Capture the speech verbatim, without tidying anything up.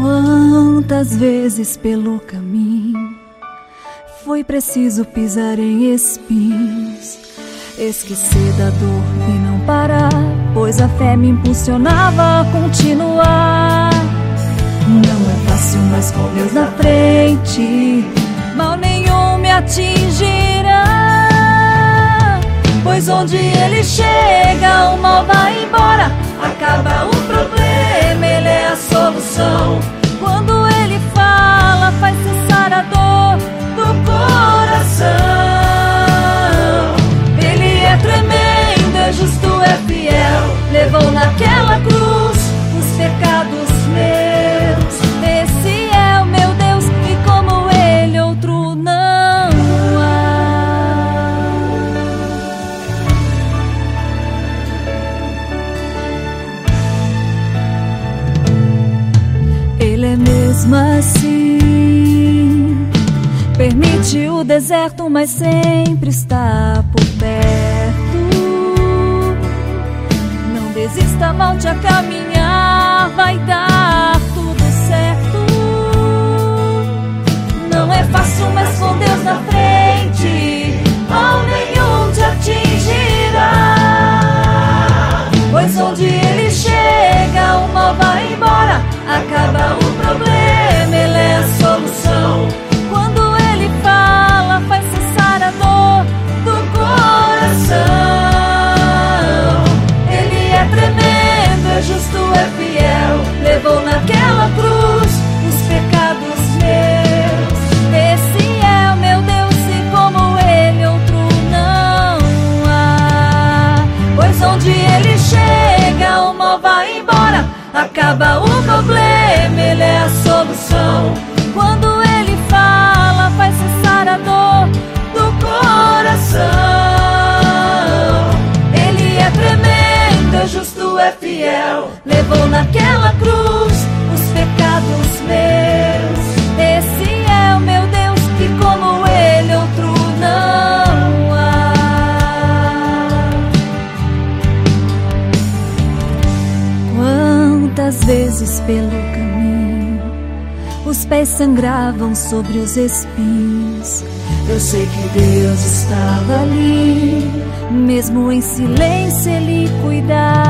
Quantas vezes pelo caminho foi preciso pisar em espinhos, esquecer da dor e não parar, pois a fé me impulsionava a continuar. Não é fácil, mas com Deus na frente, mal nenhum me atingirá, pois onde Ele chega o mal vai embora, acaba o problema, Ele é a solução. Quando Ele fala, faz cessar a dor do coração. Ele é tremendo, é justo, é fiel, levou naquela cruz os pecados meus. Esse é o meu Deus e como Ele outro não há. Ele é mesmo assim, permite o deserto, mas sempre está por perto. Não desista, volte a caminhar, vai dar tudo certo. Não é fácil, mas com Deus na frente, mal nenhum te atingirá, pois onde Ele chega o mal vai embora, acaba o problema, Ele é a solução. Quando Ele fala, faz cessar a dor do coração. Ele é tremendo, é justo, é fiel, levou naquela cruz os pecados meus. Esse é o meu Deus e como Ele outro não há, pois onde Ele chega o mal vai embora, acaba o problema, Ele é a solução. Quando Ele fala, faz cessar a dor do coração. Ele é tremendo, é justo, é fiel, levou naquela cruz os pecados meus. Esse é o meu Deus e como Ele outro não há. Quantas vezes pelo caminho os pés sangravam sobre os espinhos, eu sei que Deus estava ali, mesmo em silêncio Ele cuidava.